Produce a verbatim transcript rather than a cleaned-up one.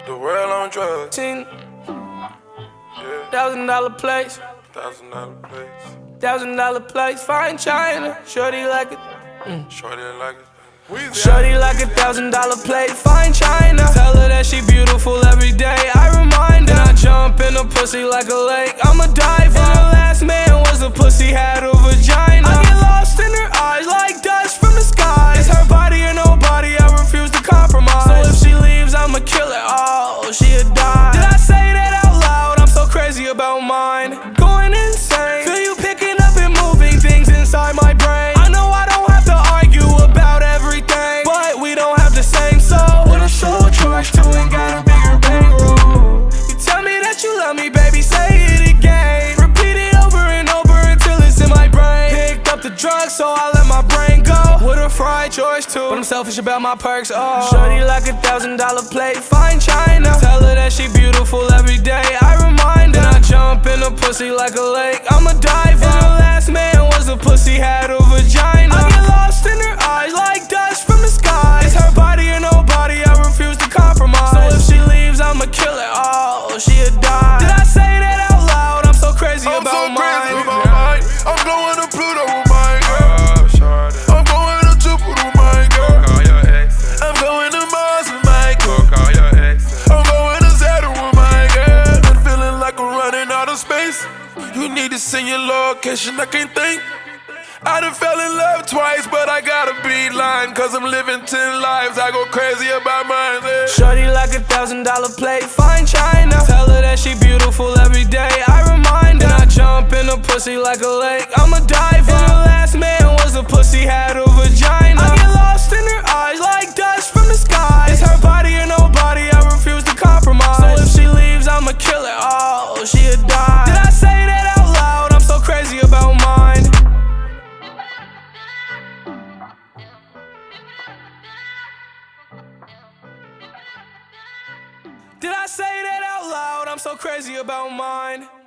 The world on drugs. Ten Yeah. thousand dollar place, Thousand dollar place. thousand dollar place, fine China. Shorty like it. Shorty like it. Weezy Shorty like a thousand dollar plate, fine China. Tell her that she beautiful every day. I remind her. Then I jump in a pussy like a lake. I'm a diver. And her last man was a pussy, had a vagina. I get lost in her eyes like dust from the sky. It's her body or nobody, I refuse to compromise. So if she leaves, I'ma kill her. Oh, she'll die. Did I say that out loud? I'm so crazy about mine. Going insane. Feel you picking up and moving things inside my brain. I know I don't have to argue about everything, but we don't have the same soul. What a soul charge to and got a bigger bankroll. You tell me that you love me, baby, say it again. Repeat it over and over until it's in my brain. Picked up the drugs, so I let my brain go. With a fried choice too, but I'm selfish about my perks. Oh, shorty like a thousand dollar plate, fine China. Tell her that she beautiful every day. I remind her. Then I jump in a pussy like a lake. I'm a diver. And her last man was a pussy, had a vagina. I get lost in her eyes like dust from the sky. It's her body or nobody, I refuse to compromise. So if she leaves, I'ma kill her. Oh, she'll die. Did I say that out loud? I'm so crazy I'm about so crazy mine. about mine. I'm going to Pluto with mine, girl. Oh, shorty. I'm going to Jupiter with mine, girl. Call your exes. I'm going to Mars with mine, Go girl. call your exes. I'm going to Saturn with mine, girl. I'm feeling like I'm running out of space. You need to send your location, I can't think. I done fell in love twice, but I gotta be lying, cause I'm living ten lives. I go crazy about mine, yeah. Shorty like a thousand dollar plate, fine China. Tell her that she beautiful every day. I remind her. Then I jump in a pussy like a lake. I'm a diver. And her last man was a pussy, had a vagina. I get lost in her eyes like dust from the sky. It's her body or nobody, I refuse to compromise. So if she leaves, I'ma kill her. Oh, she'll die. Did I say that out loud? I'm so crazy about mine. Did I say that out loud? I'm so crazy about mine.